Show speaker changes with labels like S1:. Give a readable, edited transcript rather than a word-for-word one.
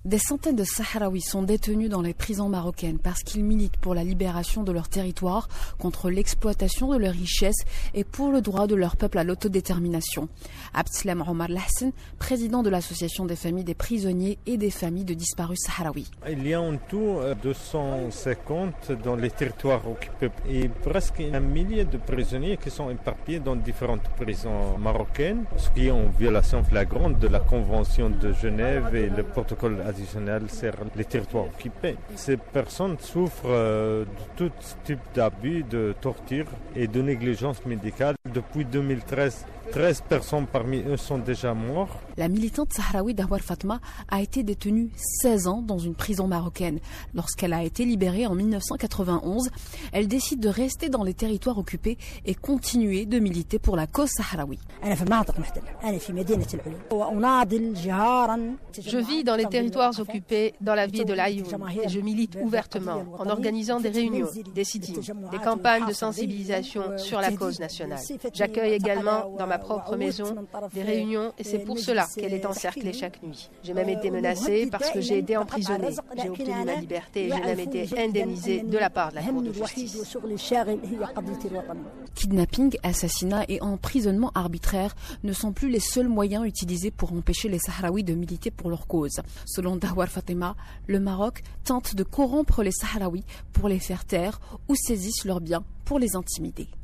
S1: Des centaines de Sahraouis sont détenus dans les prisons marocaines parce qu'ils militent pour la libération de leur territoire, contre l'exploitation de leurs richesses et pour le droit de leur peuple à l'autodétermination. Abdeslam Omar Lahsen, président de l'association des familles des prisonniers et des familles de disparus sahraouis.
S2: Il y a en tout 250 dans les territoires occupés et presque un millier de prisonniers qui sont éparpillés dans différentes prisons marocaines, ce qui est en violation flagrante de la Convention de Genève et le protocole additionnel sur les territoires occupés. Ces personnes souffrent de tout type d'abus, de torture et de négligence médicale. Depuis 2013, 13 personnes parmi eux sont déjà mortes.
S1: La militante sahraoui Dahwar Fatma a été détenue 16 ans dans une prison marocaine. Lorsqu'elle a été libérée en 1991, elle décide de rester dans les territoires occupés et continuer de militer pour la cause sahraoui.
S3: Je vis dans les territoires occupés dans la ville de l'Aïoun et je milite ouvertement en organisant des réunions, des sit-ins, des campagnes de sensibilisation sur la cause nationale. J'accueille également dans ma propre maison des réunions et c'est pour cela qu'elle est encerclée chaque nuit. J'ai même été menacée parce que j'ai été emprisonnée. J'ai obtenu ma liberté et j'ai même été indemnisée de la part de la Cour de justice.
S1: Kidnapping, assassinat et emprisonnement arbitraire ne sont plus les seuls moyens utilisés pour empêcher les Sahraouis de militer pour leur cause. Selon Dahwar Fatma, le Maroc tente de corrompre les Sahraouis pour les faire taire ou saisissent leurs biens pour les intimider.